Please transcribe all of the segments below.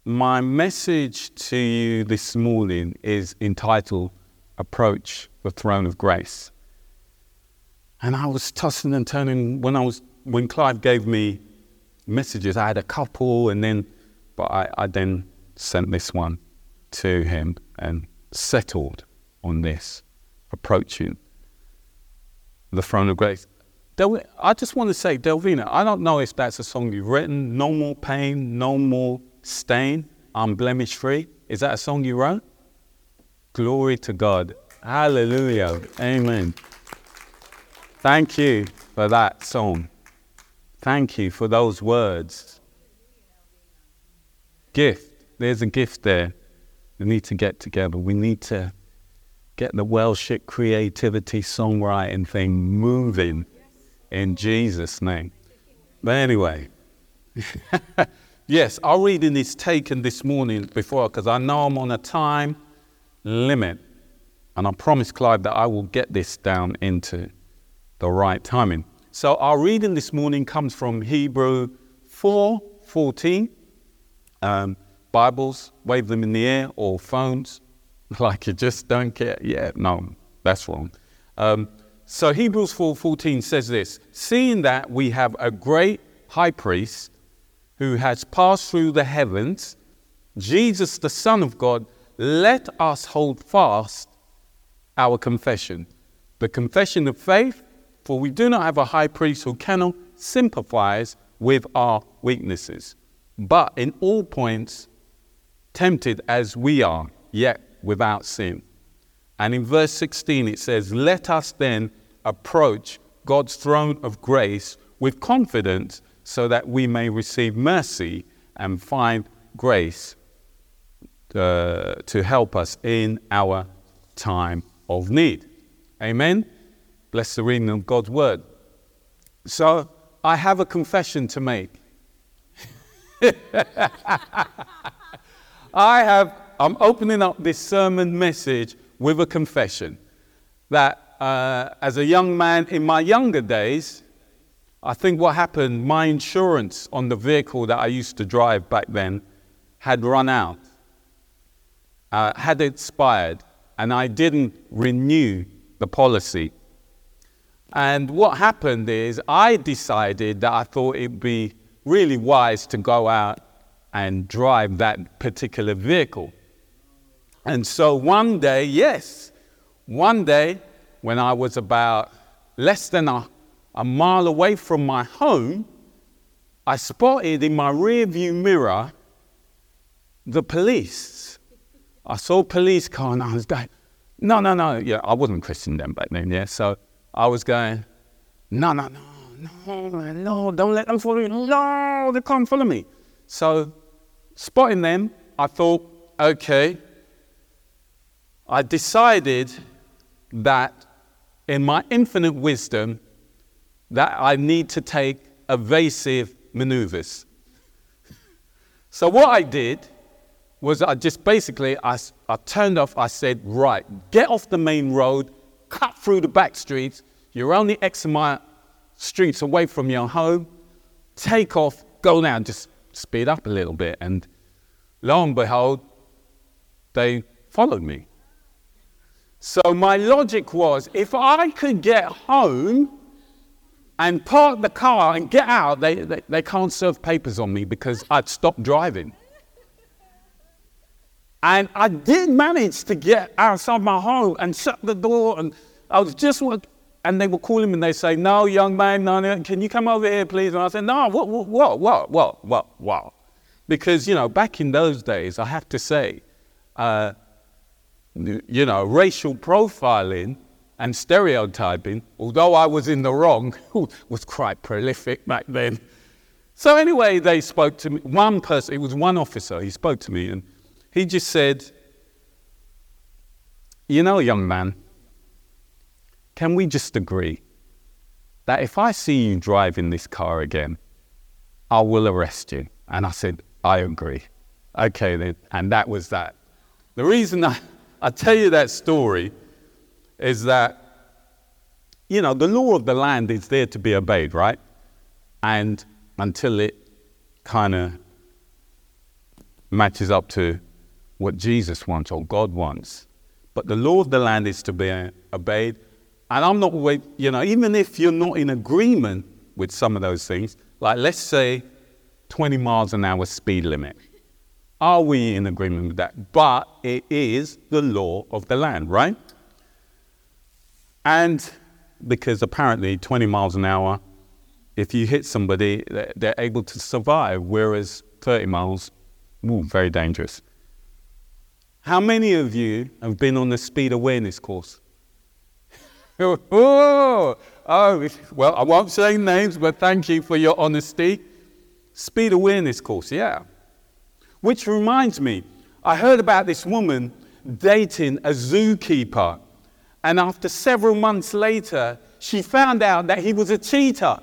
My message to you this morning is entitled Approach the Throne of Grace. And I was tossing and turning when Clive gave me messages. I had a couple, but I then sent this one to him and settled on this, approaching the throne of grace. I just want to say, Delvina, I don't know if that's a song you've written. No more pain, no more stain, I'm blemish free. Is that a song you wrote? Glory to God. Hallelujah. Amen. Thank you for that song. Thank you for those words. Gift. There's a gift there. We need to get together. We need to get the Welshit creativity songwriting thing moving in Jesus' name. But anyway, yes, our reading is taken this morning because I know I'm on a time limit. And I promised Clive that I will get this down into the right timing. So our reading this morning comes from Hebrew 4:14. Bibles, wave them in the air, or phones, like you just don't care. Yeah, no, that's wrong. So Hebrews 4:14 says this: seeing that we have a great high priest who has passed through the heavens, Jesus, the Son of God, let us hold fast our confession, the confession of faith, for we do not have a high priest who cannot sympathize with our weaknesses, but in all points tempted as we are, yet without sin. And in verse 16 it says, let us then approach God's throne of grace with confidence so that we may receive mercy and find grace to help us in our time of need. Amen. Bless the reading of God's word. So I have a confession to make. I'm opening up this sermon message with a confession that as a young man in my younger days, I think what happened, my insurance on the vehicle that I used to drive back then had run out, had expired, and I didn't renew the policy. And what happened is I decided that I thought it'd be really wise to go out and drive that particular vehicle. And so one day when I was about less than a mile away from my home, I spotted in my rear view mirror the police. I saw a police car and I was going, no. Yeah, I wasn't Christian then back then, yeah. So I was going, no, don't let them follow you. No, they can't follow me. So spotting them, I thought, okay. I decided that in my infinite wisdom that I need to take evasive maneuvers. So what I did was I turned off. I said, right, get off the main road, cut through the back streets. You're only X amount streets away from your home. Take off, go down, just speed up a little bit. And lo and behold, they followed me. So my logic was, if I could get home and park the car and get out, they can't serve papers on me because I'd stopped driving. And I did manage to get outside my home and shut the door, and I was and they were calling me and they say, no, young man, no, can you come over here, please? And I said, no, what? Because, back in those days, I have to say, racial profiling and stereotyping, although I was in the wrong, was quite prolific back then. So anyway, they spoke to me. One person, it was one officer, he spoke to me and he just said, young man, can we just agree that if I see you driving this car again, I will arrest you? And I said, I agree. Okay then, and that was that. The reason I tell you that story is that, the law of the land is there to be obeyed, right? And until it kind of matches up to what Jesus wants or God wants. But the law of the land is to be obeyed. And I'm not always, even if you're not in agreement with some of those things, like let's say 20 miles an hour speed limit. Are we in agreement with that? But it is the law of the land, right? And because apparently 20 miles an hour, if you hit somebody, they're able to survive, whereas 30 miles, very dangerous. How many of you have been on the speed awareness course? Well, I won't say names, but thank you for your honesty. Speed awareness course, yeah. Which reminds me, I heard about this woman dating a zookeeper, and after several months later, she found out that he was a cheater.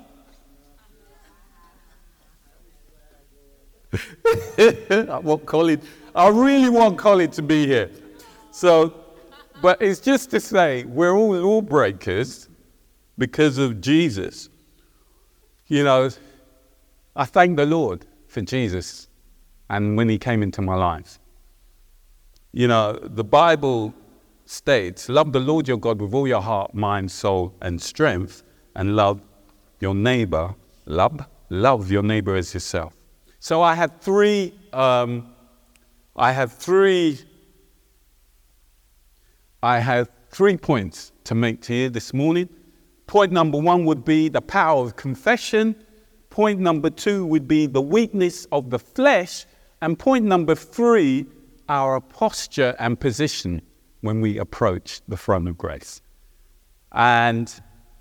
I really want Colin to be here. But it's just to say, we're all lawbreakers because of Jesus. I thank the Lord for Jesus and when he came into my life. The Bible states, love the Lord your God with all your heart, mind, soul, and strength, and love your neighbor. Love your neighbor as yourself. So I have three points to make to you this morning. Point number 1 would be the power of confession. Point number 2 would be the weakness of the flesh. And point number 3, our posture and position when we approach the throne of grace. And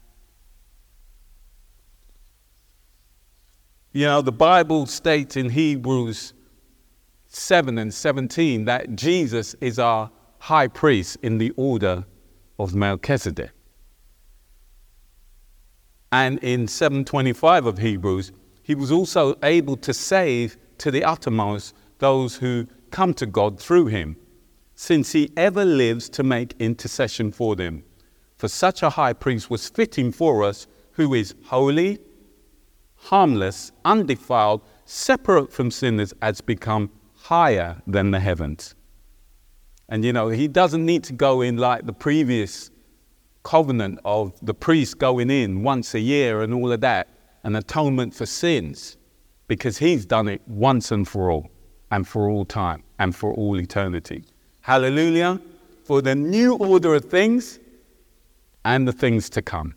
the Bible states in Hebrews 7:17 that Jesus is our high priest in the order of Melchizedek. And in 7:25 of Hebrews, he was also able to save to the uttermost those who come to God through him, since he ever lives to make intercession for them. For such a high priest was fitting for us, who is holy, harmless, undefiled, separate from sinners, has become higher than the heavens. And he doesn't need to go in like the previous covenant of the priest going in once a year and all of that, an atonement for sins, because he's done it once and for all time, and for all eternity. Hallelujah, for the new order of things and the things to come.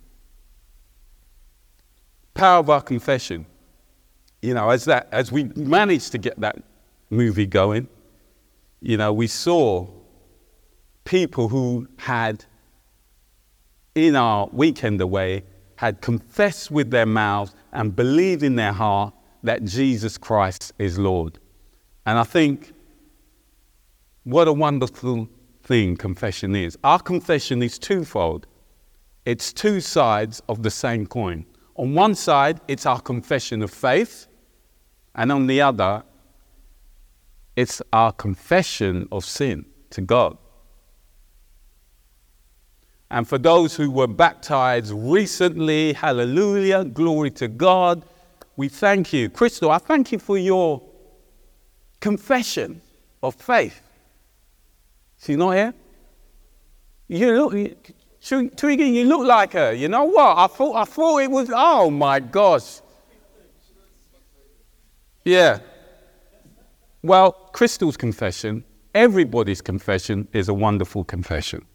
Power of our confession. As we managed to get that movie going, we saw people who had, in our weekend away, had confessed with their mouths and believed in their heart that Jesus Christ is Lord. And I think what a wonderful thing confession is. Our confession is twofold. It's two sides of the same coin. On one side, it's our confession of faith, and on the other, it's our confession of sin to God. And for those who were baptized recently, hallelujah, glory to God, we thank you. Crystal, I thank you for your confession of faith. She's not here? Twiggy, you look like her. You know what? I thought it was, oh my gosh. Yeah. Well, Crystal's confession, everybody's confession is a wonderful confession.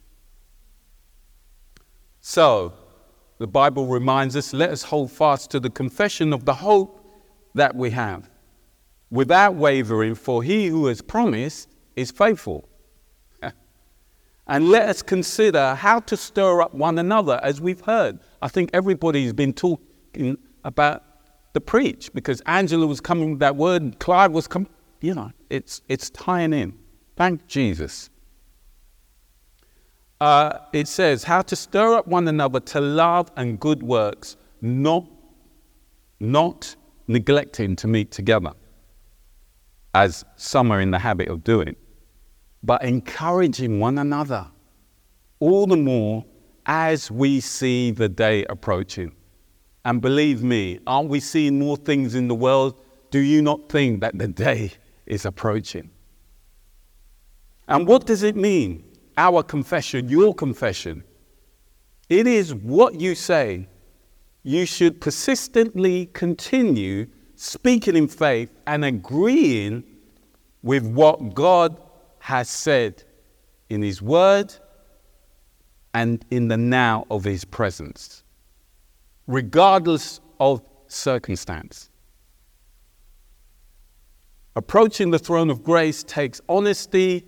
So, the Bible reminds us, let us hold fast to the confession of the hope that we have, without wavering, for he who has promised is faithful. And let us consider how to stir up one another, as we've heard. I think everybody's been talking about the preach, because Angela was coming with that word, and Clive was coming. It's tying in. Thank Jesus. It says, how to stir up one another to love and good works, not neglecting to meet together, as some are in the habit of doing, but encouraging one another, all the more as we see the day approaching. And believe me, aren't we seeing more things in the world? Do you not think that the day is approaching. And what does it mean? Our confession, your confession. It is what you say. You should persistently continue speaking in faith and agreeing with what God has said in His Word and in the now of His presence, regardless of circumstance. Approaching the throne of grace takes honesty,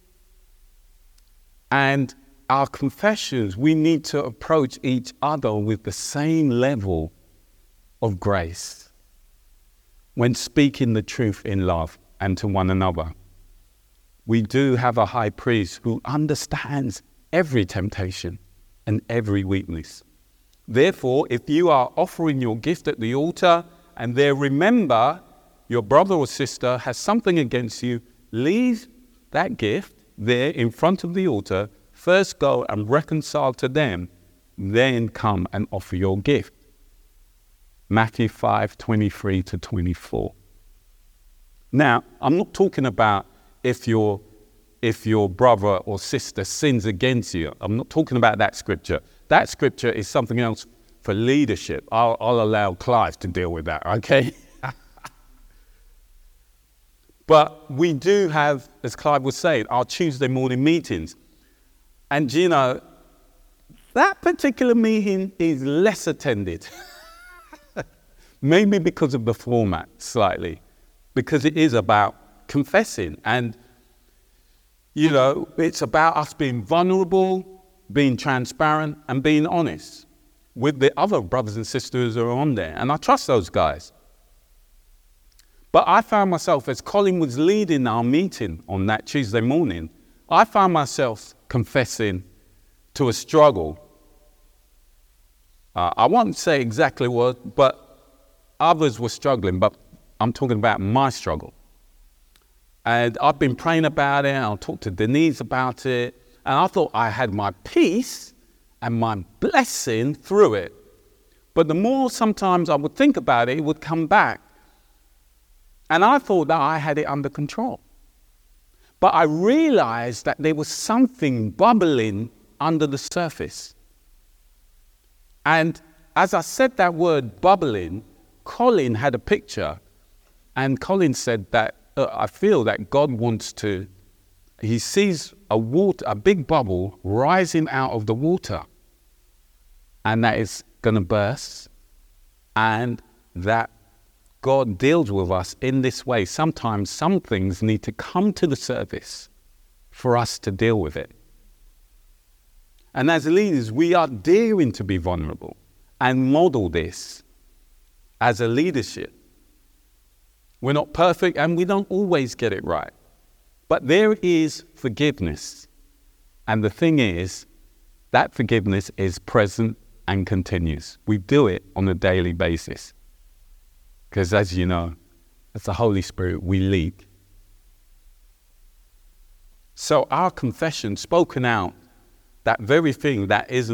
and our confessions, we need to approach each other with the same level of grace when speaking the truth in love and to one another. We do have a high priest who understands every temptation and every weakness. Therefore, if you are offering your gift at the altar and there remember your brother or sister has something against you, leave that gift there in front of the altar. First go and reconcile to them, then come and offer your gift. Matthew 5:23-24. Now, I'm not talking about if your brother or sister sins against you. I'm not talking about that scripture. That scripture is something else for leadership. I'll allow Clive to deal with that, okay? But we do have, as Clive was saying, our Tuesday morning meetings. And you know, that particular meeting is less attended. Maybe because of the format slightly, because it is about confessing. And, you know, it's about us being vulnerable, being transparent, and being honest with the other brothers and sisters who are on there. And I trust those guys. But I found myself, as Colin was leading our meeting on that Tuesday morning, I found myself confessing to a struggle. I won't say exactly what, but others were struggling, but I'm talking about my struggle. And I've been praying about it, I'll talk to Denise about it, and I thought I had my peace and my blessing through it. But the more sometimes I would think about it, it would come back. And I thought that I had it under control. But I realized that there was something bubbling under the surface. And as I said that word bubbling, Colin had a picture. And Colin said that I feel that God wants to, he sees a big bubble rising out of the water. And that is going to burst. And that God deals with us in this way. Sometimes some things need to come to the surface for us to deal with it. And as leaders, we are daring to be vulnerable and model this as a leadership. We're not perfect and we don't always get it right. But there is forgiveness. And the thing is, that forgiveness is present and continues. We do it on a daily basis. Because as you know, as the Holy Spirit, we leak. So our confession spoken out, that very thing,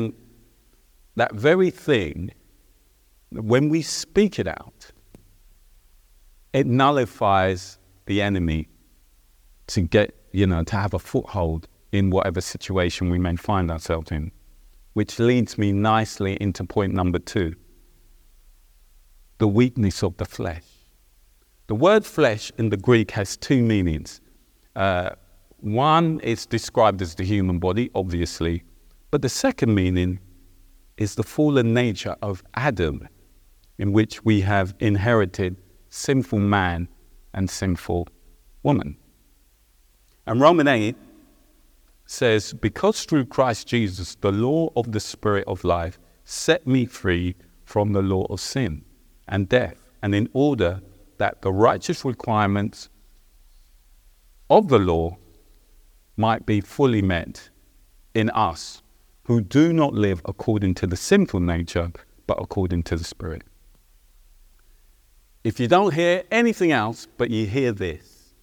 when we speak it out, it nullifies the enemy to get, to have a foothold in whatever situation we may find ourselves in. Which leads me nicely into point number 2. The weakness of the flesh. The word flesh in the Greek has 2 meanings. One is described as the human body, obviously, but the second meaning is the fallen nature of Adam, in which we have inherited sinful man and sinful woman. And Romans 8 says, because through Christ Jesus, the law of the Spirit of life set me free from the law of sin and death, and in order that the righteous requirements of the law might be fully met in us, who do not live according to the sinful nature, but according to the Spirit. If you don't hear anything else, but you hear this,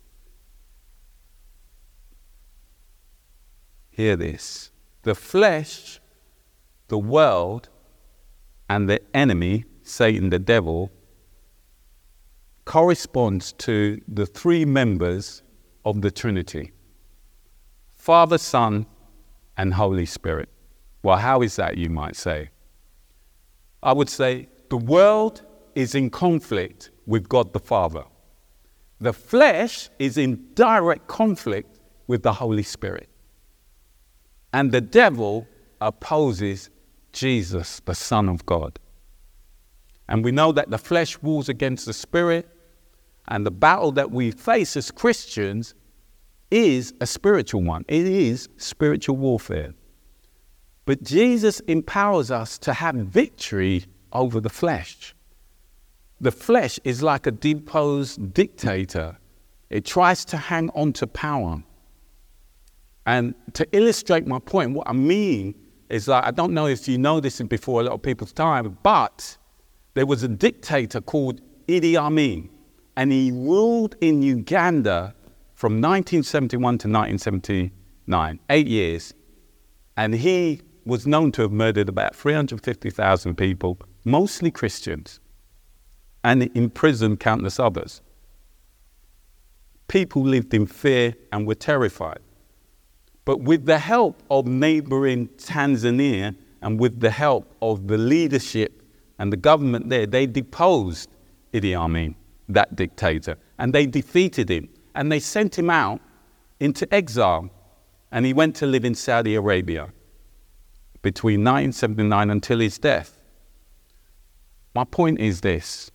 hear this. The flesh, the world, and the enemy, Satan, the devil, corresponds to the three members of the Trinity: Father, Son, and Holy Spirit. Well, how is that, you might say? I would say the world is in conflict with God the Father. The flesh is in direct conflict with the Holy Spirit. And the devil opposes Jesus, the Son of God. And we know that the flesh wars against the Spirit, and the battle that we face as Christians is a spiritual one. It is spiritual warfare. But Jesus empowers us to have victory over the flesh. The flesh is like a deposed dictator. It tries to hang on to power. And to illustrate my point, what I mean is that, I don't know if you know this before a lot of people's time, but there was a dictator called Idi Amin, and he ruled in Uganda from 1971 to 1979, 8 years. And he was known to have murdered about 350,000 people, mostly Christians, and imprisoned countless others. People lived in fear and were terrified. But with the help of neighboring Tanzania and with the help of the leadership and the government there, they deposed Idi Amin, that dictator, and they defeated him, and they sent him out into exile, and he went to live in Saudi Arabia between 1979 until his death. My point is this: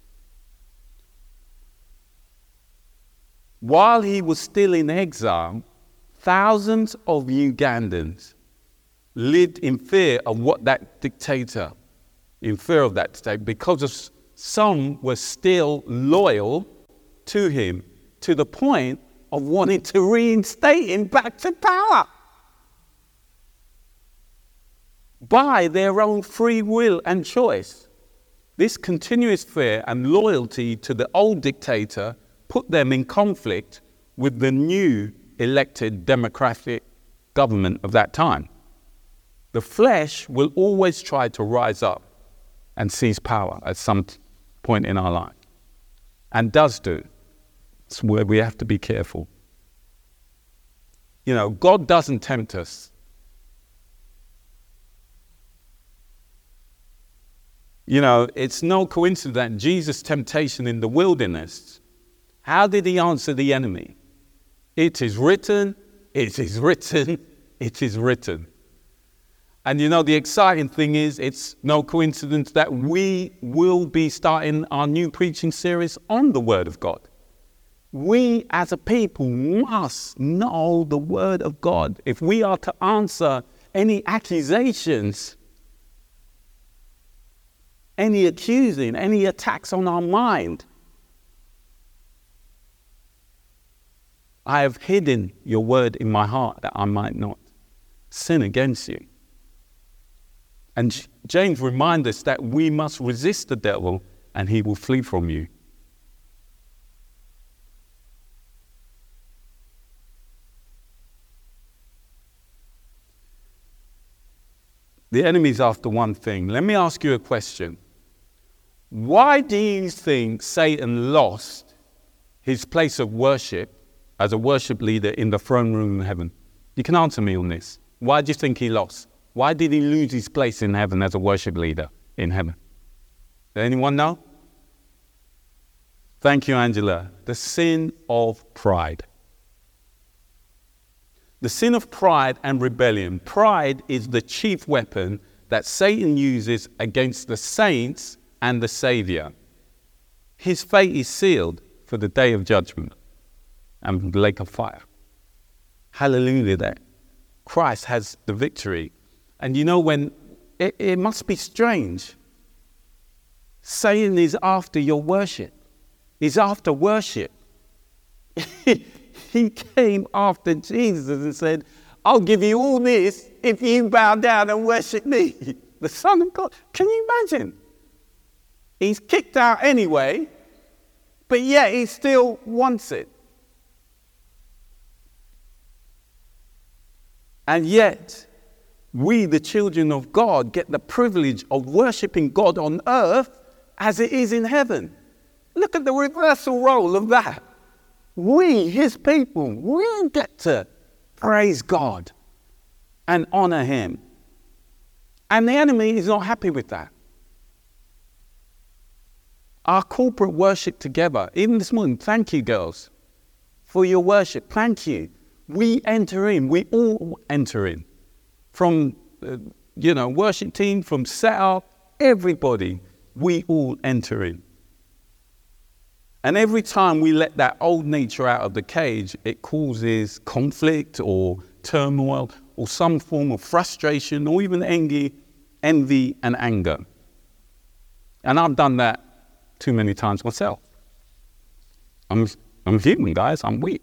while he was still in exile, thousands of Ugandans lived in fear of that dictator, because some were still loyal to him, to the point of wanting to reinstate him back to power by their own free will and choice. This continuous fear and loyalty to the old dictator put them in conflict with the new elected democratic government of that time. The flesh will always try to rise up and seize power at some point in our life, and does do. It's where we have to be careful. You know, God doesn't tempt us. You know, it's no coincidence that Jesus' temptation in the wilderness, how did he answer the enemy? It is written, it is written, it is written. And you know, the exciting thing is, it's no coincidence that we will be starting our new preaching series on the Word of God. We as a people must know the Word of God if we are to answer any accusations, any accusing, any attacks on our mind. I have hidden your word in my heart that I might not sin against you. And James reminds us that we must resist the devil and he will flee from you. The enemy's after one thing. Let me ask you a question. Why do you think Satan lost his place of worship as a worship leader in the throne room in heaven? You can answer me on this. Why do you think he lost? Why did he lose his place in heaven as a worship leader in heaven? Does anyone know? Thank you, Angela. The sin of pride. The sin of pride and rebellion. Pride is the chief weapon that Satan uses against the saints and the Savior. His fate is sealed for the day of judgment and the lake of fire. Hallelujah, that Christ has the victory. And you know, when it must be strange. Satan is after your worship. He's after worship. He came after Jesus and said, I'll give you all this if you bow down and worship me, the Son of God. Can you imagine? He's kicked out anyway, but yet he still wants it. And yet, we, the children of God, get the privilege of worshiping God on earth as it is in heaven. Look at the reversal role of that. We, his people, we get to praise God and honor him. And the enemy is not happy with that. Our corporate worship together, even this morning, thank you, girls, for your worship. Thank you. We enter in. We all enter in. From, worship team, from setup, everybody, we all enter in. And every time we let that old nature out of the cage, it causes conflict or turmoil or some form of frustration or even envy and anger. And I've done that too many times myself. I'm human, guys. I'm weak.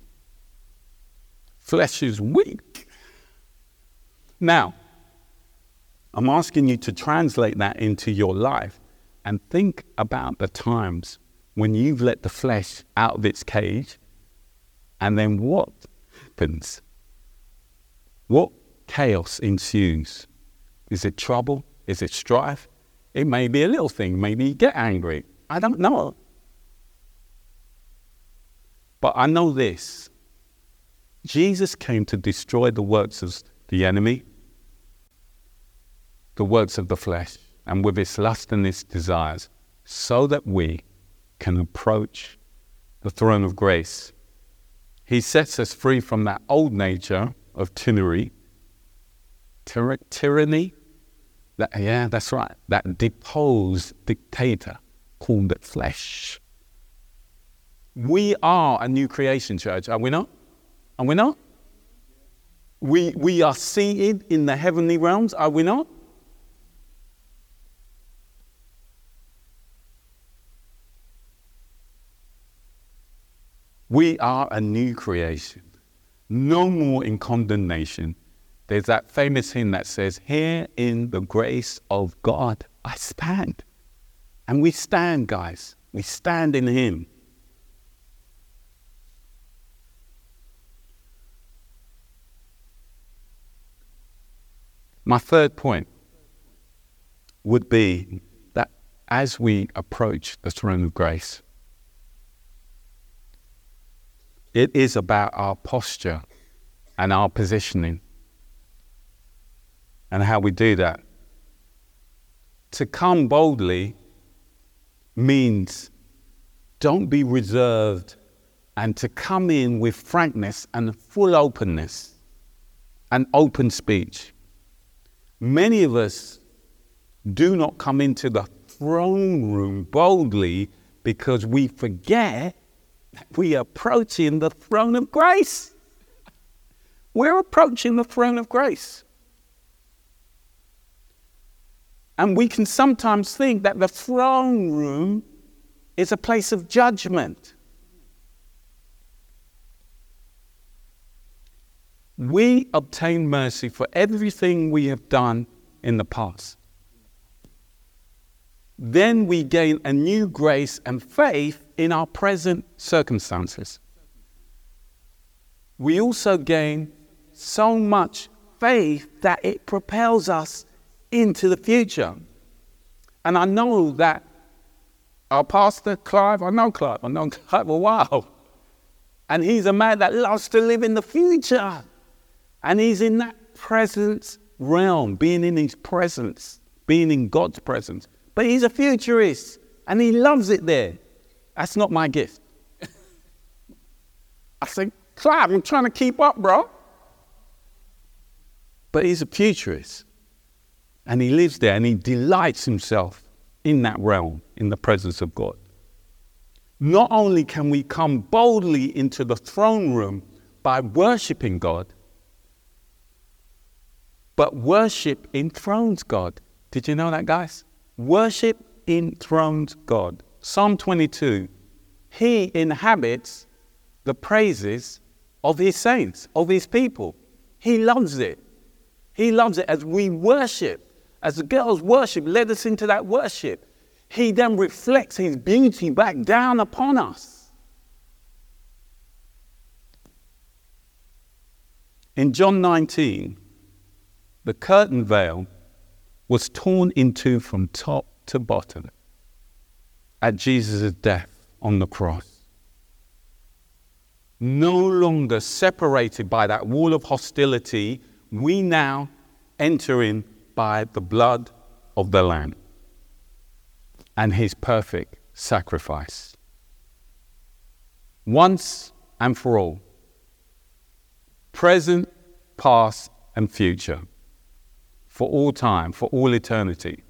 Flesh is weak. Now, I'm asking you to translate that into your life and think about the times when you've let the flesh out of its cage, and then what happens? What chaos ensues? Is it trouble? Is it strife? It may be a little thing. Maybe you get angry. I don't know. But I know this. Jesus came to destroy the works of the enemy, the works of the flesh, and with its lust and its desires, so that we can approach the throne of grace. He sets us free from that old nature of tyranny. That's right. That deposed dictator called the flesh. We are a new creation, church, are we not? Are we not? We are seated in the heavenly realms, are we not? We are a new creation, no more in condemnation. There's that famous hymn that says, "Here in the grace of God I stand." And we stand, guys. We stand in him. My third point would be that as we approach the throne of grace, it is about our posture and our positioning and how we do that. To come boldly means don't be reserved, and to come in with frankness and full openness and open speech. Many of us do not come into the throne room boldly because we forget we are approaching the throne of grace. We're approaching the throne of grace. And we can sometimes think that the throne room is a place of judgment. We obtain mercy for everything we have done in the past. Then we gain a new grace and faith in our present circumstances. We also gain so much faith that it propels us into the future. And I know that our pastor, Clive, I've known Clive a while. And he's a man that loves to live in the future. And he's in that presence realm, being in his presence, being in God's presence. But he's a futurist, and he loves it there. That's not my gift. I say, Clive, I'm trying to keep up, bro. But he's a futurist, and he lives there, and he delights himself in that realm, in the presence of God. Not only can we come boldly into the throne room by worshiping God, but worship enthrones God. Did you know that, guys? Worship enthrones God. Psalm 22, he inhabits the praises of his saints, of his people. He loves it. He loves it as we worship, as the girls worship, led us into that worship. He then reflects his beauty back down upon us. In John 19, the curtain veil was torn in two from top to bottom. at Jesus' death on the cross. No longer separated by that wall of hostility, we now enter in by the blood of the Lamb and his perfect sacrifice. Once and for all, present, past, and future, for all time, for all eternity.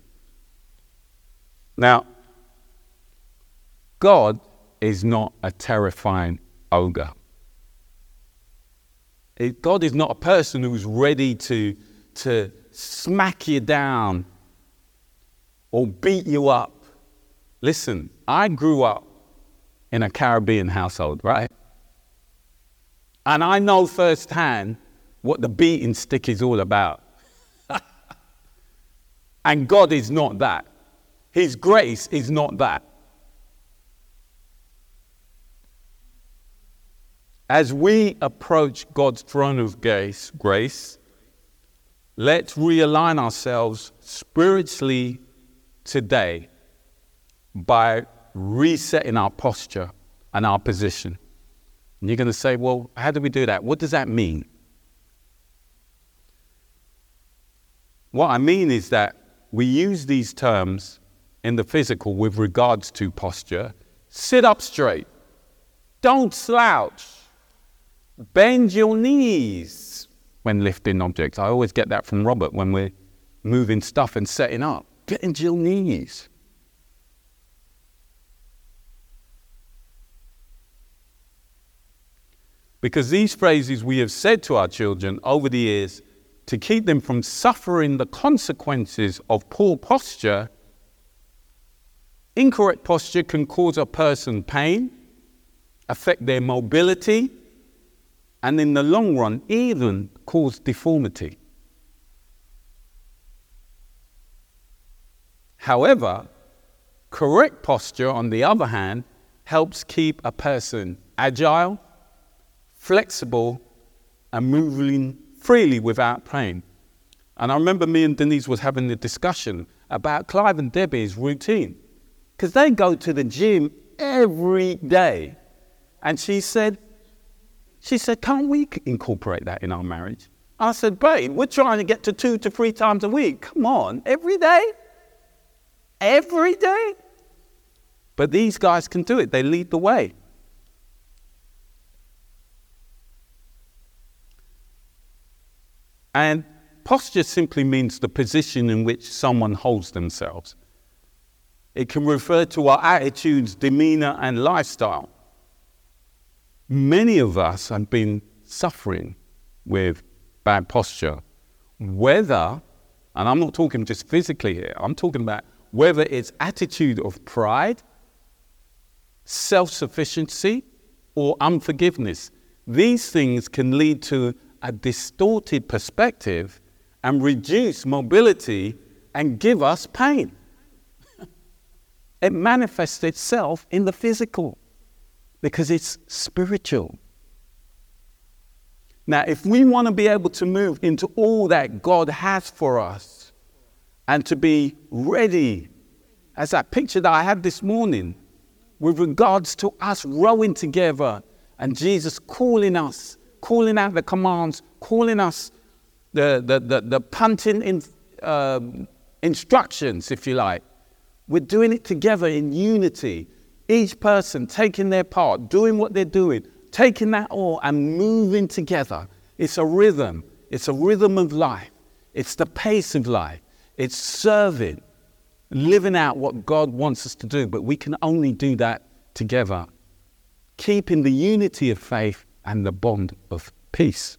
Now, God is not a terrifying ogre. God is not a person who's ready to smack you down or beat you up. Listen, I grew up in a Caribbean household, right? And I know firsthand what the beating stick is all about. And God is not that. His grace is not that. As we approach God's throne of grace, let's realign ourselves spiritually today by resetting our posture and our position. And you're going to say, well, how do we do that? What does that mean? What I mean is that we use these terms in the physical with regards to posture. Sit up straight. Don't slouch. Bend your knees when lifting objects. I always get that from Robert when we're moving stuff and setting up. Bend your knees. Because these phrases we have said to our children over the years to keep them from suffering the consequences of poor posture. Incorrect posture can cause a person pain, affect their mobility, and in the long run, even cause deformity. However, correct posture, on the other hand, helps keep a person agile, flexible, and moving freely without pain. And I remember me and Denise was having a discussion about Clive and Debbie's routine, because they go to the gym every day. And she said, can't we incorporate that in our marriage? I said, babe, we're trying to get to 2 to 3 times a week. Come on, every day? Every day? But these guys can do it. They lead the way. And posture simply means the position in which someone holds themselves. It can refer to our attitudes, demeanor, and lifestyle. Many of us have been suffering with bad posture, whether, and I'm not talking just physically here, I'm talking about whether it's attitude of pride, self-sufficiency, or unforgiveness. These things can lead to a distorted perspective and reduce mobility and give us pain. It manifests itself in the physical because it's spiritual. Now, if we want to be able to move into all that God has for us and to be ready, as that picture that I had this morning, with regards to us rowing together and Jesus calling us, calling out the commands, calling us the punting instructions, if you like. We're doing it together in unity. Each person taking their part, doing what they're doing, taking that oar and moving together. It's a rhythm. It's a rhythm of life. It's the pace of life. It's serving, living out what God wants us to do. But we can only do that together, keeping the unity of faith and the bond of peace.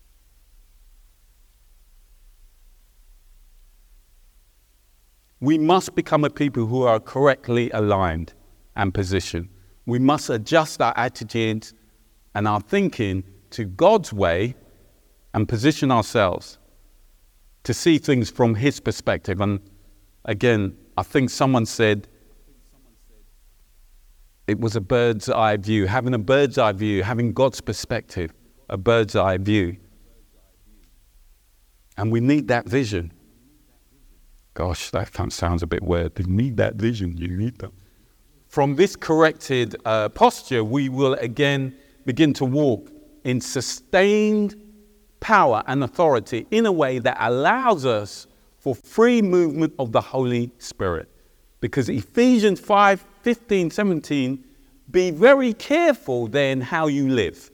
We must become a people who are correctly aligned and positioned. We must adjust our attitudes and our thinking to God's way and position ourselves to see things from His perspective. And again, I think someone said it was a bird's eye view, having a bird's eye view, having God's perspective, a bird's eye view. And we need that vision. Gosh, that sounds a bit weird. You need that vision. You need that. from this corrected posture, we will again begin to walk in sustained power and authority in a way that allows us for free movement of the Holy Spirit. Because Ephesians 5:15-17, be very careful then how you live.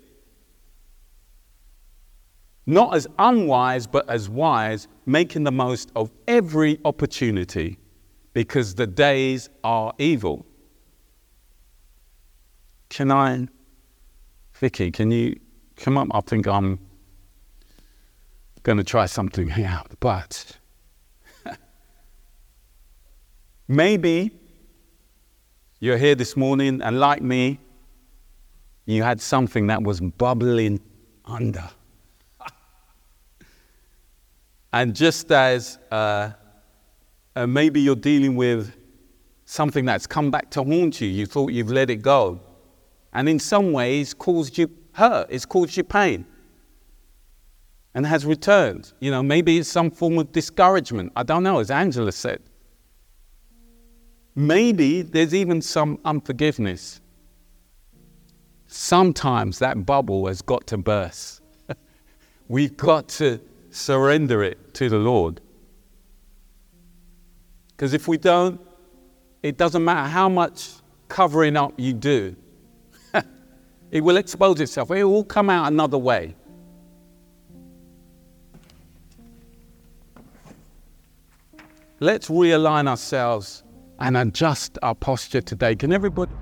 Not as unwise, but as wise, making the most of every opportunity, because the days are evil. Vicky, can you come up? I think I'm going to try something here, but maybe you're here this morning and like me, you had something that was bubbling under. And just as maybe you're dealing with something that's come back to haunt you, you thought you've let it go, and in some ways caused you hurt, it's caused you pain, and has returned. You know, maybe it's some form of discouragement. I don't know, as Angela said. Maybe there's even some unforgiveness. Sometimes that bubble has got to burst. We've got to surrender it to the Lord. Because if we don't, it doesn't matter how much covering up you do. It will expose itself. It will come out another way. Let's realign ourselves and adjust our posture today. Can everybody...